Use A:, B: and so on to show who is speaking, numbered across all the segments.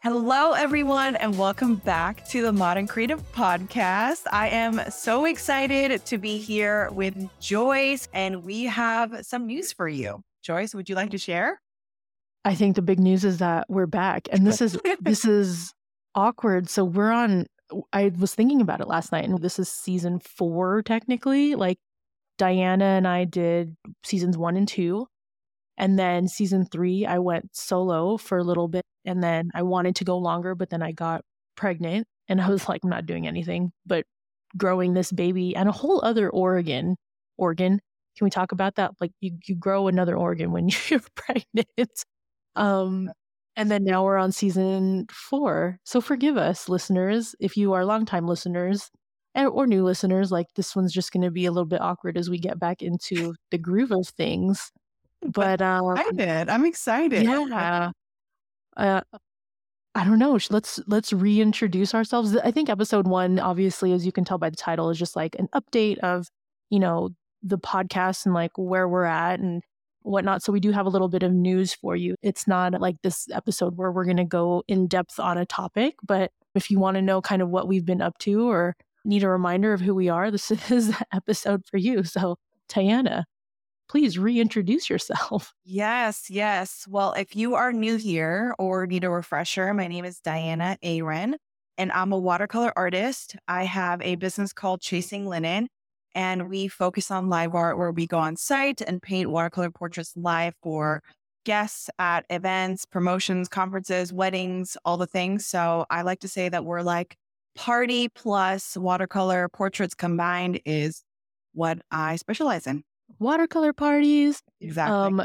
A: Hello, everyone, and welcome back to the Modern Creative Podcast. I am so excited to be here with Joyce, and we have some news for you. Joyce, would you like to share?
B: I think the big news is that we're back, and this is awkward. So we're on. I was thinking about it last night, and this is season 4 technically. Like Diana and I did seasons 1 and 2. And then season 3, I went solo for a little bit. And then I wanted to go longer, but then I got pregnant. And I was like, I'm not doing anything but growing this baby and a whole other organ. Can we talk about that? Like you grow another organ when you're pregnant. And then now we're on season 4. So forgive us, listeners, if you are longtime listeners or new listeners. Like this one's just going to be a little bit awkward as we get back into the groove of things. But
A: I'm excited.
B: Yeah. I don't know. Let's reintroduce ourselves. I think episode 1, obviously, as you can tell by the title, is just like an update of, the podcast and like where we're at and whatnot. So we do have a little bit of news for you. It's not like this episode where we're going to go in depth on a topic, but if you want to know kind of what we've been up to or need a reminder of who we are, this is the episode for you. So Tayana, please reintroduce yourself.
A: Yes. Well, if you are new here or need a refresher, my name is Diana Aaron, and I'm a watercolor artist. I have a business called Chasing Linen, and we focus on live art where we go on site and paint watercolor portraits live for guests at events, promotions, conferences, weddings, all the things. So I like to say that we're like party plus watercolor portraits combined is what I specialize in.
B: Watercolor parties.
A: Exactly.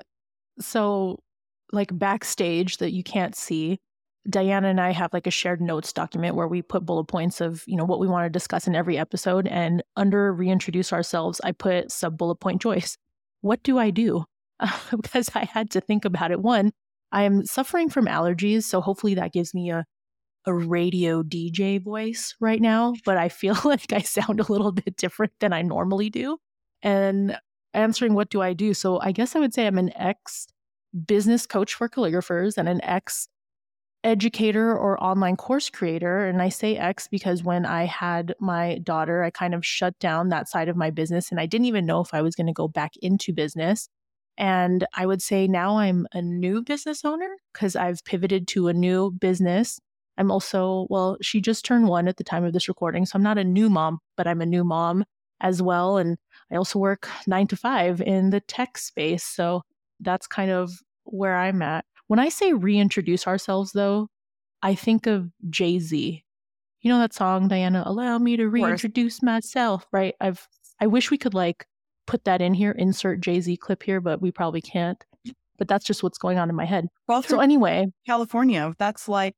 B: So like backstage that you can't see, Diana and I have like a shared notes document where we put bullet points of, what we want to discuss in every episode. And under reintroduce ourselves, I put sub bullet point Joyce. What do I do? Because I had to think about it. One, I am suffering from allergies. So hopefully that gives me a radio DJ voice right now. But I feel like I sound a little bit different than I normally do. And answering what do I do? So I guess I would say I'm an ex-business coach for calligraphers and an ex-educator or online course creator. And I say ex because when I had my daughter, I kind of shut down that side of my business and I didn't even know if I was going to go back into business. And I would say now I'm a new business owner because I've pivoted to a new business. I'm also, she just turned 1 at the time of this recording. So I'm not a new mom, but I'm a new mom as well. And I also work 9 to 5 in the tech space. So that's kind of where I'm at. When I say reintroduce ourselves, though, I think of Jay-Z. You know that song, Diana, allow me to reintroduce myself, right? I wish we could like put that in here, insert Jay-Z clip here, but we probably can't. But that's just what's going on in my head.
A: Well,
B: so anyway,
A: California, that's like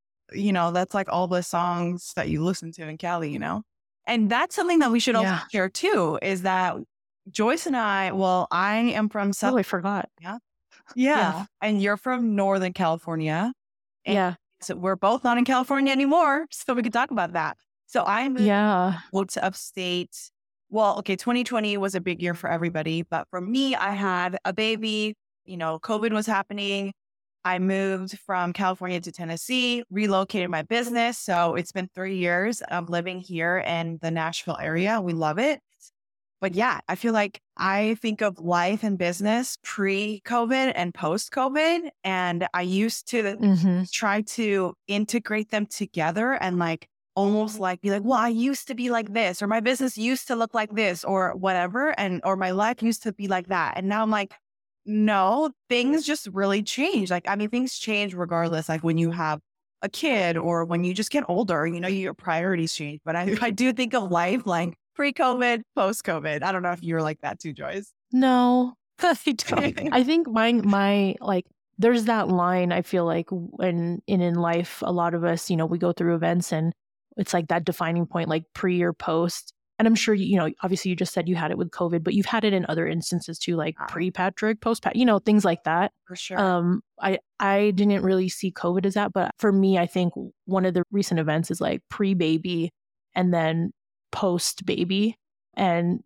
A: all the songs that you listen to in Cali, And that's something that we should also share too, is that Joyce and I am from South.
B: Oh, I forgot.
A: Yeah. And you're from Northern California.
B: And
A: so we're both not in California anymore. So we could talk about that. So I moved to upstate. Well, okay, 2020 was a big year for everybody. But for me, I had a baby, COVID was happening. I moved from California to Tennessee, relocated my business. So it's been 3 years of living here in the Nashville area. We love it. But yeah, I feel like I think of life and business pre-COVID and post-COVID. And I used to try to integrate them together and like almost like be like, well, I used to be like this, or my business used to look like this, or whatever. Or my life used to be like that. And now I'm like, no, things just really change. Like, I mean, things change regardless. Like when you have a kid or when you just get older, your priorities change. But I do think of life like pre-COVID, post-COVID. I don't know if you're like that too, Joyce.
B: No, I don't. I think my like, there's that line, I feel like when in life, a lot of us, we go through events and it's like that defining point, like pre or post. And I'm sure, obviously you just said you had it with COVID, but you've had it in other instances too, like pre-Patrick, post-Patrick, things like that.
A: For sure.
B: I didn't really see COVID as that, but for me, I think one of the recent events is like pre-baby and then post-baby. And,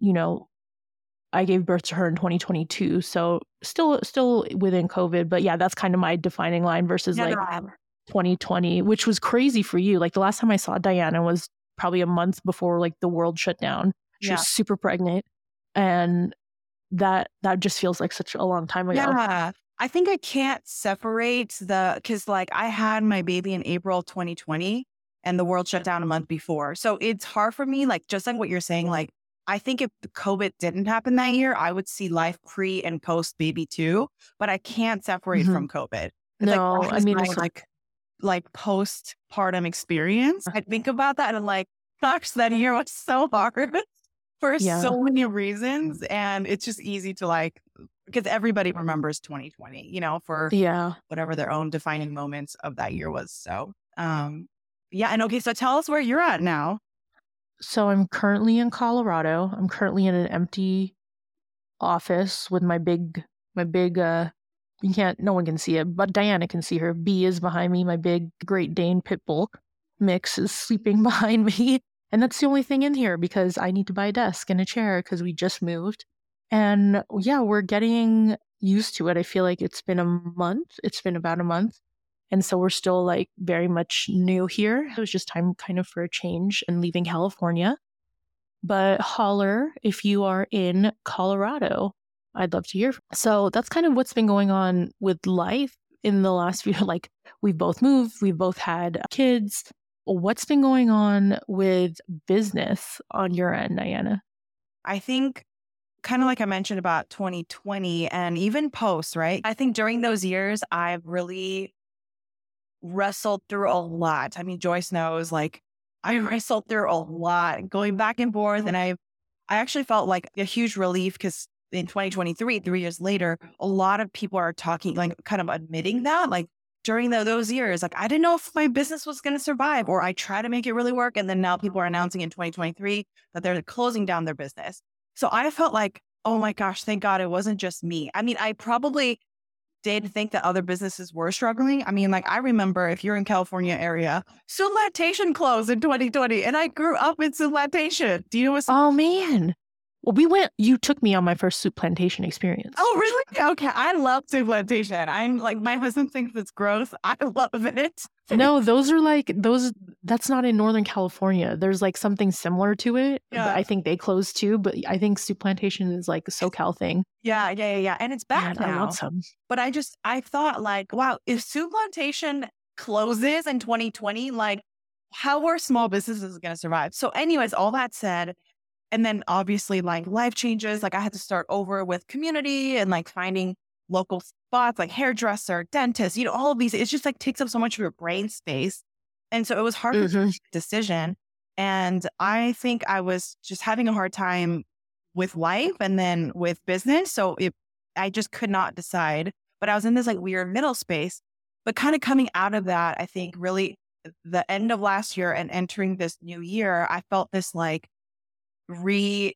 B: I gave birth to her in 2022. So still within COVID, but yeah, that's kind of my defining line versus 2020, which was crazy for you. Like the last time I saw Diana was probably a month before like the world shut down. She was super pregnant. And that just feels like such a long time ago.
A: Yeah. I think I can't separate because like I had my baby in April 2020 and the world shut down a month before. So it's hard for me, like just like what you're saying, like I think if the COVID didn't happen that year, I would see life pre and post baby too, but I can't separate from COVID. It's
B: I mean,
A: my, like postpartum experience. I think about that and I'm like, gosh, that year was so hard for so many reasons. And it's just easy to like, because everybody remembers 2020, you know, for whatever their own defining moments of that year was. So, yeah. And okay, so tell us where you're at now.
B: So I'm currently in Colorado. I'm currently in an empty office with my big, no one can see it, but Diana can see her. B is behind me. My big Great Dane pit bull mix is sleeping behind me. And that's the only thing in here because I need to buy a desk and a chair because we just moved. And yeah, we're getting used to it. I feel like it's been a month. It's been about a month. And so we're still like very much new here. It was just time kind of for a change and leaving California. But holler if you are in Colorado. I'd love to hear. So that's kind of what's been going on with life in the last few, like we've both moved, we've both had kids. What's been going on with business on your end, Diana?
A: I think kind of like I mentioned about 2020 and even post, right? I think during those years, I've really wrestled through a lot. I mean, Joyce knows, like I wrestled through a lot going back and forth. And I actually felt like a huge relief because in 2023, 3 years later, a lot of people are talking, like kind of admitting that, like during those years, like I didn't know if my business was going to survive or I tried to make it really work. And then now people are announcing in 2023 that they're closing down their business. So I felt like, oh my gosh, thank God it wasn't just me. I mean, I probably did think that other businesses were struggling. I mean, like I remember if you're in California area, Soon Lactation closed in 2020 and I grew up in Soon Lactation. Do you know what's...
B: Oh man. Well, you took me on my first Souplantation experience.
A: Oh, really? Okay. I love Souplantation. I'm like, my husband thinks it's gross. I love it.
B: No, that's not in Northern California. There's like something similar to it. Yeah. I think they closed too, but I think Souplantation is like a SoCal thing.
A: Yeah. And it's back now.
B: I love some.
A: But I thought like, wow, if Souplantation closes in 2020, like how are small businesses going to survive? So anyways, all that said, and then obviously like life changes, like I had to start over with community and like finding local spots like hairdresser, dentist, you know, all of these. It's just like takes up so much of your brain space. And so it was hard to make a decision. And I think I was just having a hard time with life and then with business. So I just could not decide, but I was in this like weird middle space, but kind of coming out of that, I think really the end of last year and entering this new year, I felt this like reigniting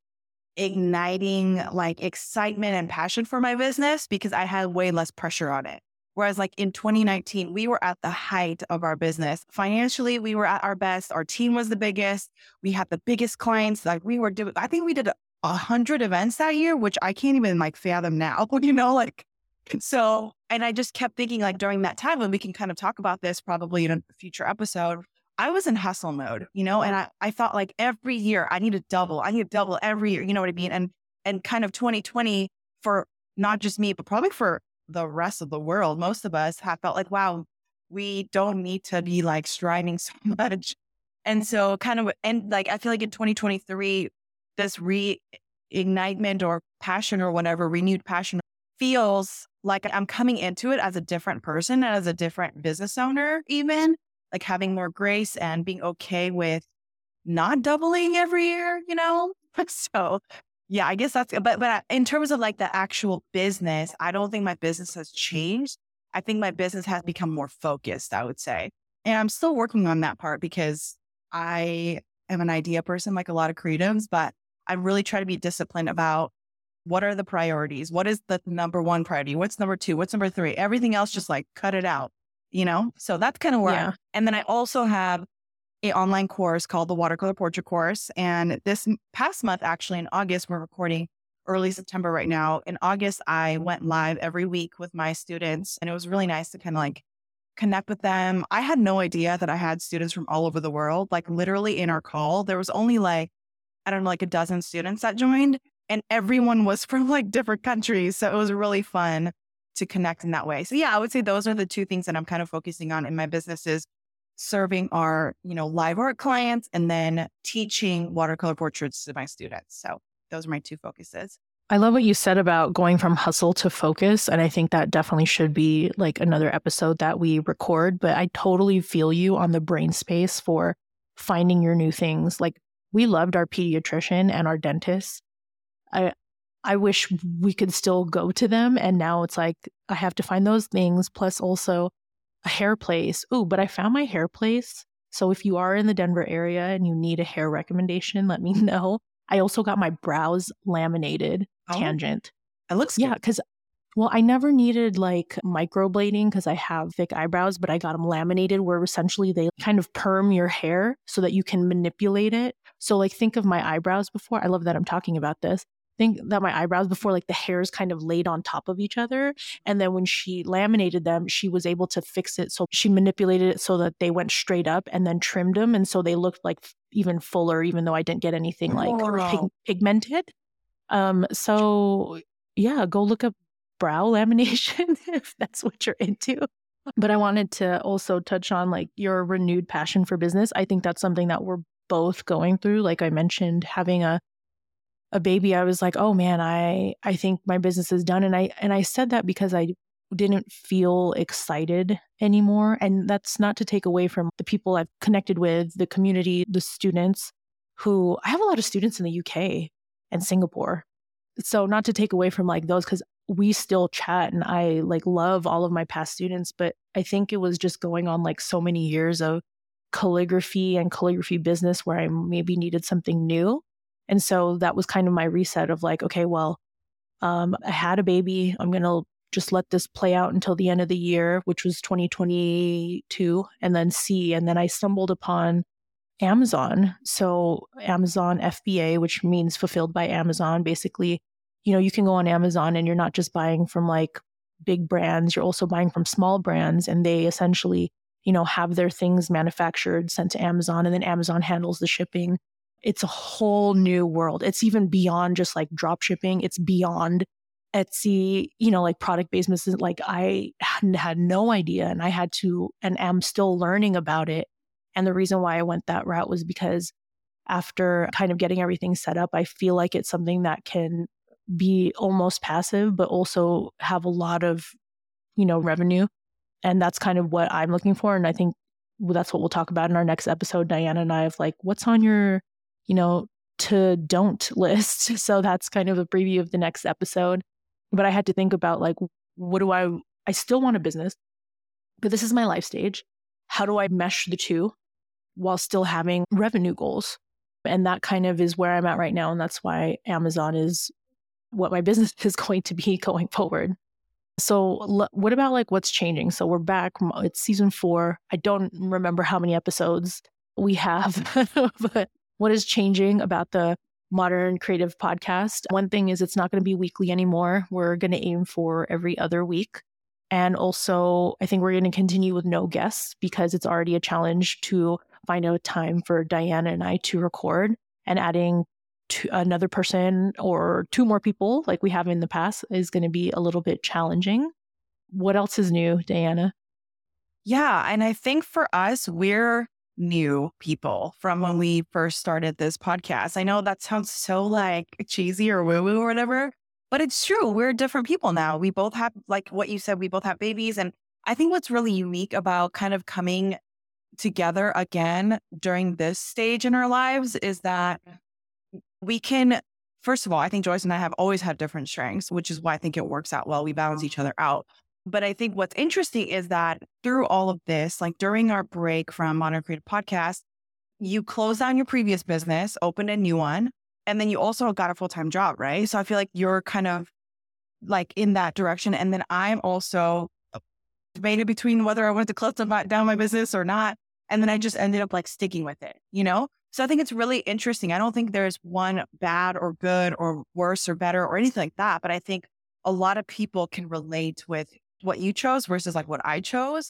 A: like excitement and passion for my business because I had way less pressure on it. Whereas like in 2019, we were at the height of our business. Financially, we were at our best. Our team was the biggest. We had the biggest clients. Like I think we did 100 events that year, which I can't even like fathom now, you know, like, so, and I just kept thinking like during that time, and we can kind of talk about this probably in a future episode, I was in hustle mode, you know, and I thought like every year I need to double every year, you know what I mean? And kind of 2020 for not just me, but probably for the rest of the world, most of us have felt like, wow, we don't need to be like striving so much. And so kind of, and like, I feel like in 2023, this reignitement or passion or whatever, renewed passion feels like I'm coming into it as a different person and as a different business owner, even. Like having more grace and being okay with not doubling every year, you know? So yeah, I guess but in terms of like the actual business, I don't think my business has changed. I think my business has become more focused, I would say. And I'm still working on that part because I am an idea person, like a lot of creatives, but I really try to be disciplined about what are the priorities? What is the number one priority? What's number two? What's number three? Everything else, just like cut it out. You know, so that's kind of where and then I also have an online course called the Watercolor Portrait Course. And this past month, actually in August, we're recording early September right now. In August, I went live every week with my students and it was really nice to kind of like connect with them. I had no idea that I had students from all over the world. Like literally in our call, there was only like, I don't know, like a dozen students that joined, and everyone was from like different countries. So it was really fun to connect in that way. So yeah, I would say those are the two things that I'm kind of focusing on in my business is serving our, live art clients and then teaching watercolor portraits to my students. So those are my two focuses.
B: I love what you said about going from hustle to focus. And I think that definitely should be like another episode that we record. But I totally feel you on the brain space for finding your new things. Like we loved our pediatrician and our dentist. I wish we could still go to them. And now it's like, I have to find those things. Plus also a hair place. Oh, but I found my hair place. So if you are in the Denver area and you need a hair recommendation, let me know. I also got my brows laminated. Tangent.
A: It looks good.
B: Yeah, because, I never needed like microblading because I have thick eyebrows, but I got them laminated where essentially they kind of perm your hair so that you can manipulate it. So like think of my eyebrows before. I love that I'm talking about this. Think that my eyebrows before, like the hairs kind of laid on top of each other. And then when she laminated them, she was able to fix it. So she manipulated it so that they went straight up and then trimmed them. And so they looked like even fuller, even though I didn't get anything like pigmented. So yeah, go look up brow lamination if that's what you're into. But I wanted to also touch on like your renewed passion for business. I think that's something that we're both going through. Like I mentioned, having a baby, I was like, oh man, I think my business is done. And I said that because I didn't feel excited anymore. And that's not to take away from the people I've connected with, the community, the students who I have a lot of students in the UK and Singapore. So not to take away from like those, because we still chat and I like love all of my past students, but I think it was just going on like so many years of calligraphy and calligraphy business where I maybe needed something new. And so that was kind of my reset of like, okay, well, I had a baby. I'm going to just let this play out until the end of the year, which was 2022, and then see. And then I stumbled upon Amazon. So Amazon FBA, which means fulfilled by Amazon. Basically, you can go on Amazon and you're not just buying from like big brands, you're also buying from small brands. And they essentially, have their things manufactured, sent to Amazon, and then Amazon handles the shipping. It's a whole new world. It's even beyond just like drop shipping. It's beyond Etsy, like product-based business. Like I had no idea and I had to, and am still learning about it. And the reason why I went that route was because after kind of getting everything set up, I feel like it's something that can be almost passive, but also have a lot of, revenue. And that's kind of what I'm looking for. And I think that's what we'll talk about in our next episode, Diana and I, of like, what's on your to don't list. So that's kind of a preview of the next episode. But I had to think about like, what do I still want a business, but this is my life stage. How do I mesh the two while still having revenue goals? And that kind of is where I'm at right now. And that's why Amazon is what my business is going to be going forward. So what about like what's changing? So we're back. It's season 4. I don't remember how many episodes we have, but what is changing about the Modern Creative Podcast? One thing is it's not going to be weekly anymore. We're going to aim for every other week. And also, I think we're going to continue with no guests because it's already a challenge to find a time for Diana and I to record, and adding to another person or 2 more people like we have in the past is going to be a little bit challenging. What else is new, Diana?
A: Yeah. And I think for us, we're new people from when we first started this podcast. I know that sounds so like cheesy or woo-woo or whatever, but it's true. We're different people now. We both have, like what you said, we both have babies. And I think what's really unique about kind of coming together again during this stage in our lives is that we can, first of all, I think Joyce and I have always had different strengths, which is why I think it works out well. We balance each other out. But I think what's interesting is that through all of this, like during our break from Modern Creative Podcast, you closed down your previous business, opened a new one, and then you also got a full-time job, right? So I feel like you're kind of like in that direction. And then I'm also debated between whether I wanted to close down my business or not. And then I just ended up like sticking with it, So I think it's really interesting. I don't think there's one bad or good or worse or better or anything like that. But I think a lot of people can relate with what you chose versus like what I chose.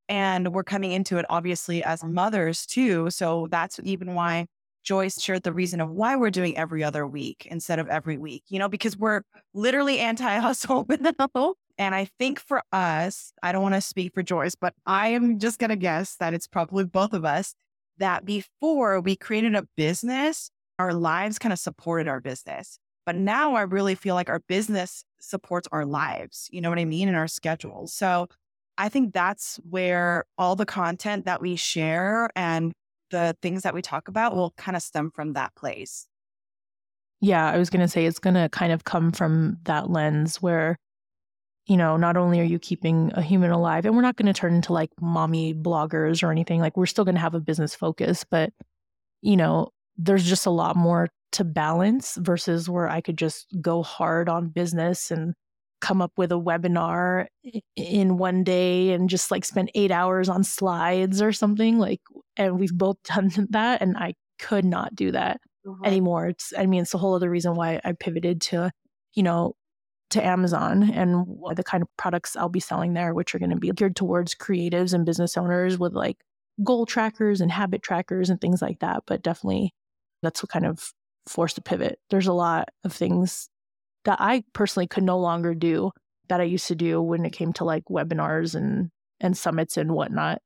A: And we're coming into it obviously as mothers too. So that's even why Joyce shared the reason of why we're doing every other week instead of every week, because we're literally anti-hustle now. And I think for us, I don't want to speak for Joyce, but I am just going to guess that it's probably both of us, that before we created a business, our lives kind of supported our business. But now I really feel like our business supports our lives, you know what I mean, and our schedules. So I think that's where all the content that we share and the things that we talk about will kind of stem from that place.
B: Yeah, I was going to say it's going to kind of come from that lens where, not only are you keeping a human alive, and we're not going to turn into like mommy bloggers or anything, like we're still going to have a business focus, but, there's just a lot more to balance versus where I could just go hard on business and come up with a webinar in one day and just like spend 8 hours on slides or something and we've both done that. And I could not do that anymore. It's the whole other reason why I pivoted to Amazon and the kind of products I'll be selling there, which are going to be geared towards creatives and business owners with like goal trackers and habit trackers and things like that. But definitely that's what kind of forced a pivot. There's a lot of things that I personally could no longer do that I used to do when it came to like webinars and summits and whatnot.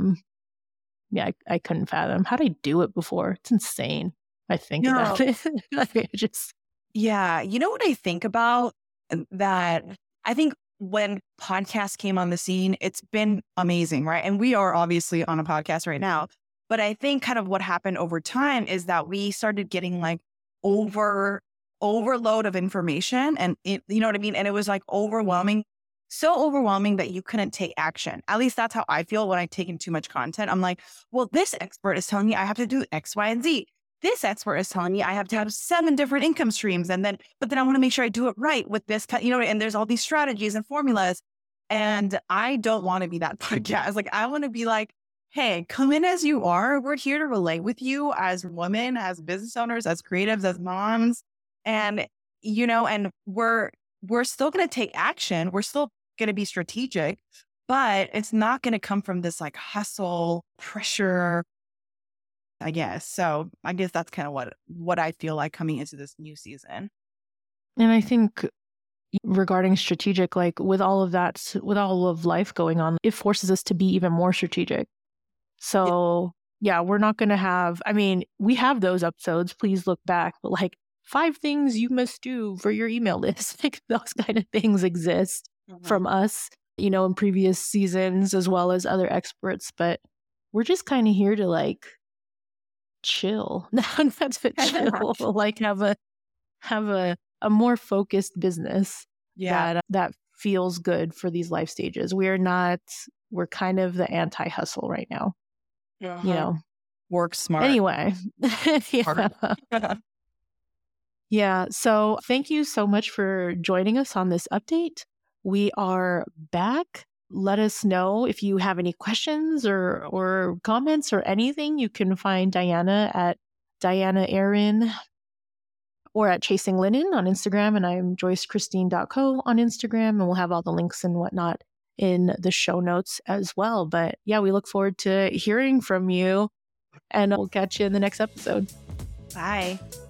B: I couldn't fathom. How did I do it before? It's insane. I think about it.
A: Yeah. You know what I think about that? I think when podcasts came on the scene, it's been amazing, right? And we are obviously on a podcast right now. But I think kind of what happened over time is that we started getting like overload of information and you know what I mean? And it was like overwhelming, so overwhelming that you couldn't take action. At least that's how I feel when I take in too much content. I'm like, well, this expert is telling me I have to do X, Y, and Z. This expert is telling me I have to have 7 different income streams. But then I want to make sure I do it right with this, and there's all these strategies and formulas. And I don't want to be that podcast. Like, I want to be like, hey, come in as you are. We're here to relate with you as women, as business owners, as creatives, as moms. And, and we're still going to take action. We're still going to be strategic, but it's not going to come from this like hustle, pressure, I guess. So I guess that's kind of what I feel like coming into this new season.
B: And I think regarding strategic, like with all of that, with all of life going on, it forces us to be even more strategic. So yeah, we're not going to have, we have those episodes, please look back, but like 5 things you must do for your email list. Like those kind of things exist from us, in previous seasons as well as other experts, but we're just kind of here to like chill. That's it, chill. Like have a more focused business that feels good for these life stages. We're kind of the anti-hustle right now.
A: Work smart.
B: Anyway. Yeah. So thank you so much for joining us on this update. We are back. Let us know if you have any questions or comments or anything. You can find Diana at Diana Aaron or at Chasing Linen on Instagram. And I'm JoyceChristine.co on Instagram. And we'll have all the links and whatnot in the show notes as well. But yeah, we look forward to hearing from you and we'll catch you in the next episode.
A: Bye.